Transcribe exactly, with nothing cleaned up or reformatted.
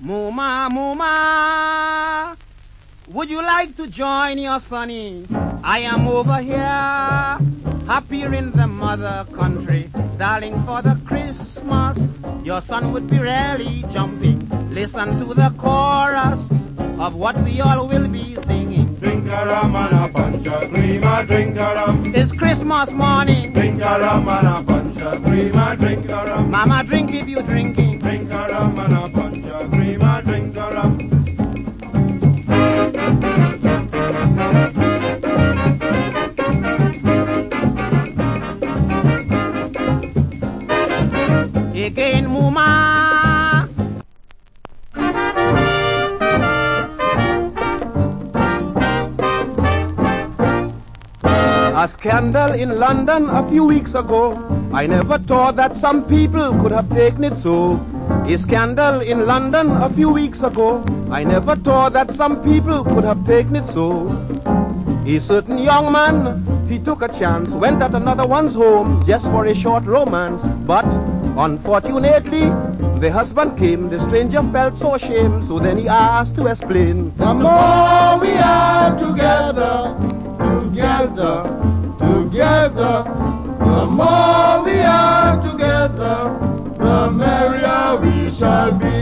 Muma, Muma, would you like to join your sonny? I am over here, happy in the mother country. Darling, for the Christmas, your son would be really jumping. Listen to the chorus of what we all will be singing. Drink a rum and a punch a cream, a drink a rum. It's Christmas morning. Drink a rum and a punch a cream, a drink a rum. Mama, drink if you drinking. Drink a rum and a punch a cream, a drink a rum. Again, Muma. A scandal in London a few weeks ago. I never thought that some people could have taken it so. A scandal in London a few weeks ago. I never thought that some people could have taken it so. A certain young man, he took a chance, went at another one's home just for a short romance. But unfortunately, the husband came, the stranger felt so ashamed, so then he asked to explain. The more we are together, together, together, the more we are together, the merrier we shall be.